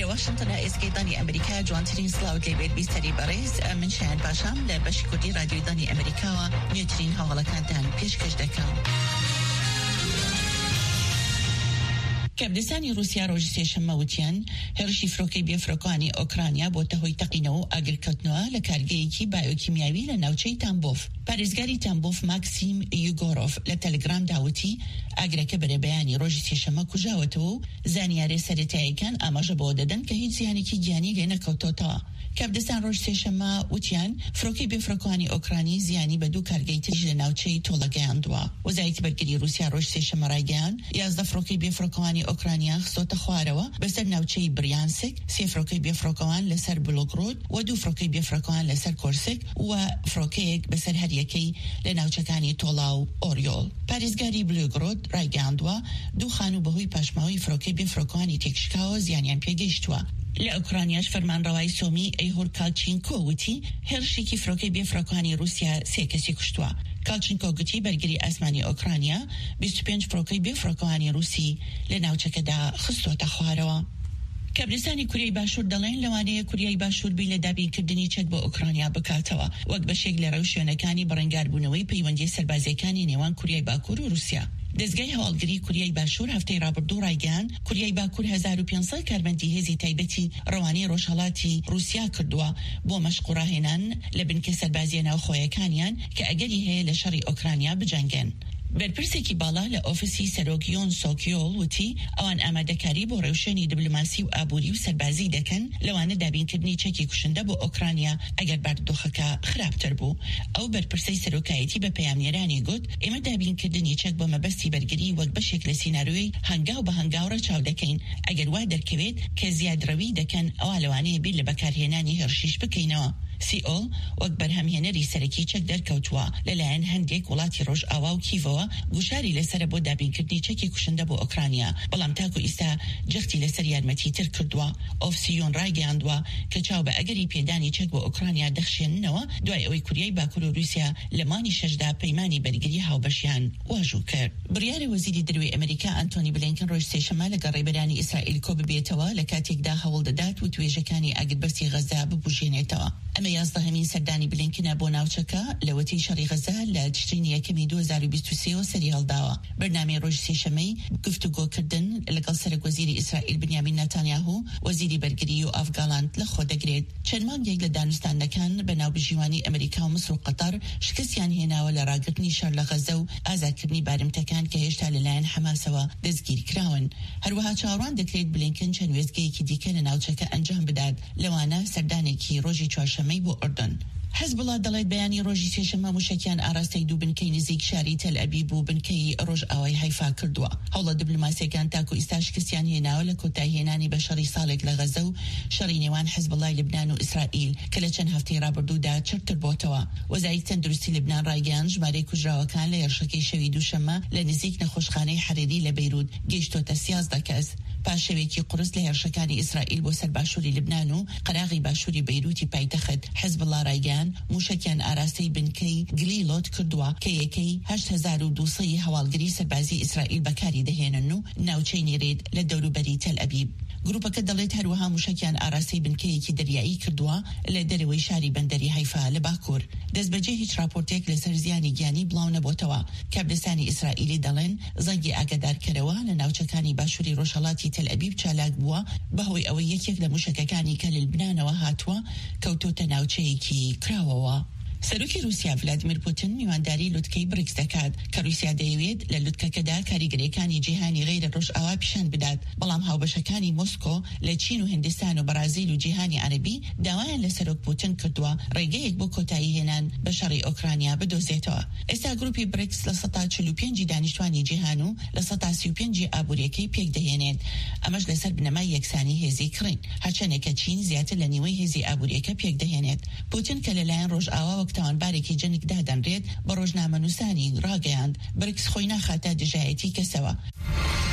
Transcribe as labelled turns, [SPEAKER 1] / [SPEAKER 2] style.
[SPEAKER 1] لواشنطن اسكيداني أمريكا جوانترين سلاود لبيت بيستري باريس من شان باشام لبشي كودي راديو داني أمريكا نيوترين هاولا كانتان بيشكش دكام. كابدستانی روسیا روجسی شماوتیان هرشی فروکی بیفروکانی اوکراینیا با تهوی تقینو اگرکتنوا لکارگی کی بایوکیمیایی لناوچه تنبوف. پارێزگاری تنبوف ماکسیم یوگوروف لتلگرام داوتی اگرکه بر بیانی روجسی شما کجاوتو زانیاری سرتایکان آماج بودن که هیچ زیانی کی جانی لنکوتوتا. کابدستان روجسی شما وتیان فروکی بیفروکانی اوکراینی زیانی بدو کارگی تیج لناوچه تولگاندوا. وزایت برگری روسیا روجسی شما رایگان یازده فروکی بیفروکانی اوکراینیا خصوصا خواروا بسر ناوچه بریانسک سی فروکی بیفروکان لسر بلوگرود و دو فروکی بیفروکان لسر کورسک و فروکیک بسر هر یکی لناوچکانی تولاو اوریول. پارێزگاری بلوگرود رایگاندوا دو خانو بهوی پشماوی فروکی بیفروکانی تکشکاو زیانیان پیگشتوا. لأوکراینیاش فرمان روای سومی ایهور کالچینکو وتی هرشی کی فروکی بیفروکانی روسیا سی کسی کشتوا. کالچینکو گوتی برگری اسمانی اوکراینیا 25 فروکی بیفروکانی روسی لناوچەکە دا خستۆتە خوارەوە. کابرستانی کوریای باشوور دەڵێن لەوانەیە کوریای باشوور بی لە دابینکردنی چەک بۆ ئوکراینیا بکاتەوە وەک بەشێک لە ڕەوشێنەکانی بەڕێنگاربوونەوەی پەیوەندی سەربازیەکانی نێوان کوریای باکوور و رووسیا. دەستگای هەواڵگری کوریای باشوور هەفتەی ڕابردوو ڕایگەیاند کوریای باکوور 1500 کارمەندی هێزی تایبەتی ڕەوانەی ڕۆژهەڵاتی رووسیا کردووە بۆ مەشق و ڕاهێنان لە بنکە سەربازیە ناوخۆیەکانیان کە ئەگەری هەیە لە شەڕی ئوکراینیا بجەنگێن. بەرپرسێکی باڵا لە ئۆفیسی سەرۆکیۆن سۆکیۆڵ وتی ئەوان ئامادەکاری بۆ ڕێوشێنی دیبلۆماسی و ئابووری و سەربازی دەکەن لەوانە دابینکردنی چەکی کوشندە بۆ ئۆکراینیا ئەگەر بارودۆخەکە خراپتر بوو. ئەو بەرپرسەی سەرۆکایەتی بە پەیامنێرانی گوت ئێمە دابینکردنی چەک بۆ مەبەستی بەرگری وەک بەشێک لە سیناریۆی هەنگاو بە هەنگاوڕە چاو دەکەین ئەگەر وا دەرکەوێت کە زیادڕەوی دەکەن ئەوا لەوانەیە بیر لە بەکارهێنانی هێرشیش بکەینەوە. سیئۆل وەک بەرهەمهێنەری سەرەکی چەک دەرکەوتووە لەلایەن هەندێک وڵاتی ڕۆژئاوا و کیڤەوە گوشاری لەسرە بۆ دابینکردنی چەکی کوشندە بۆ ئۆکراینیا بەڵام تاکو ئیستا جەختی لەسەر یارمەتی تر کردووە. ئۆفسیۆن ڕایگەیاندووە کە چاو بە ئەگەری پێدانی چەک بۆ ئۆکراینیا دەخشێننەوە دوای ئەوەی کوریای باکوور و رووسیا لە مانی شەشدا پەیمانی بەرگری هاوبەشیان واژوو کرد. بڕیارە وەزیری دەروێ ئەمریکا ئەنتۆنی بلینکن ڕۆژ سێشەممە لەگەڵ ڕێبەرانی ئیسرائیل کۆ ببێتەوە لە کاتێکدا هەوڵ دەدات و توێژەکانی ئاگربەستی غەزا ببوژێنێتەوە. ئەمە یازدەهەمین سەردانی بلینکنە بۆ ناوچەکە لە وەتی شەڕی غەزا لە تشرینی یەکەمی 2023 سەری هەڵداوە. بەرنامەی ڕۆژ سێشەممەی گفتوگۆکردن لەگەڵ سەرۆکوەزیری ئیسرائیل بنیامین نەتانیاهو وەزیری بەرگری و ئافغانلاند لەخۆ دەگرێت. چەند مانگێک لە دانوستانەکان بەناوبژیوانی ئەمریکا و مسر و قەتەر شکستیان هێناوە لە ڕاگرتنی شەڕ لە غەزە و ئازادکردنی بارمتەکان کە هێشتا لەلایەن حەماسەوە دەستگیر کراون. هەروەها چاوەڕوان دەکرێت بلینکن چەند وێستگەیەکی دیکە لە ناوچەکە ئەنجام بدات لەوانە سەردانێکی ڕۆژی چوارشەممەی بۆ ئوردن. حزب الله دەڵێت بەیانی ڕۆژی سێشەممە موشکیان ئاراستەی دوو بنکەی نزیک شاری تەل ئەبیب و بنکەی ڕۆژئاوای حیفا کردووە. هەوڵە دیبلۆماسیەکان تاکو ئیستا شکستیان هێناوە لە کۆتایهێنانی بە شەڕی ساڵێک لە غەزە و شەڕی نێوان حزب الله لبنان و ئیسرائیل کە لە چەند هەفتەی ڕابردوودا چرتر بۆتەوە. وەزارەتی تەندروستی لبنان ڕایگەیاند ژمارەی کوژراوەکان لە هێرشەکەی شەوی دووشەممە لە نزیک نەخۆشخانەی حەریری لە بەیروت گەیشتۆتە 13 کەس. پاشەوێکی قورس لە هێرشەکانی ئیسرائیل بۆ سەر باشووری لبنان و قەراغی باشووری بەیروتی پایتەخت حزب الله ڕایگەیاند موشکیان ئاراستەی بنکەی گلیلۆت کردووە کە یەکەی 8200 هەواڵگری سەربازی ئیسرائیل بەکاری دەهێنن و ناوچەی نێرێت لە دەوروبەری تەل ئەبیب. گروپەکە دەڵێت هەروەها موشکیان ئاراستەی بنکەیەکی دەریایی کردووە لە دەرەوەی شاری بەندەری حیفا لە باکوور. دەستبەجێ هیچ راپۆرتێک لەسەر زیانی گیانی بڵاو نەبووتەوە. کابلستانی ئیسرائیلی دەڵێن زەنگی ئاگادارکەرەوە لە ناوچەکانی باشووری ڕۆژهەڵاتی تەل ئەبیب چالاک بووە بەهۆی ئەوەی یەکێک لە موشکەکانی کە لە لبنانەوە هاتووە کەوتۆتە ناوچەیەکی کراوەوە. سەرۆکی رووسیا ڤلادیمیر پوتین میوانداری لوتکەی بریکس دەکات کە رووسیا دەیەوێت لە لوتکەکەدا کاریگەریەکانی جیهانی غیرە ڕۆژئاوا پیشان بدات بەڵام هاوبەشەکانی مۆسکۆ لە چین و هندستان و بەرازیل و جیهانی عەربی داوایان لە سەرۆک پوتین کردووە ڕێگەیەک بۆ کۆتایی هێنان بە شەڕی ئۆکراینیا بدۆزێتەوە. ئێستا گروپی بریکس لە 145 دانیشتوانی جیهان و لە 135 ئابوووریەکەی پێک دەهێنێت. ئەمەش لەسەر بنەمای یەکسانی هێزی کڕین هەرچەندێکە چین زیاتر لە نیوەی هێزی ئابوووریەکە پێک دەهێنێت. پوتین کە لەلایەن ڕۆژئاوا تاوانبارێکی جنگ دادەنرێت بە ڕۆژنامەنووسانی ڕاگەیاند بریکس خۆی ناخاتە دژایەتی کەسەوە.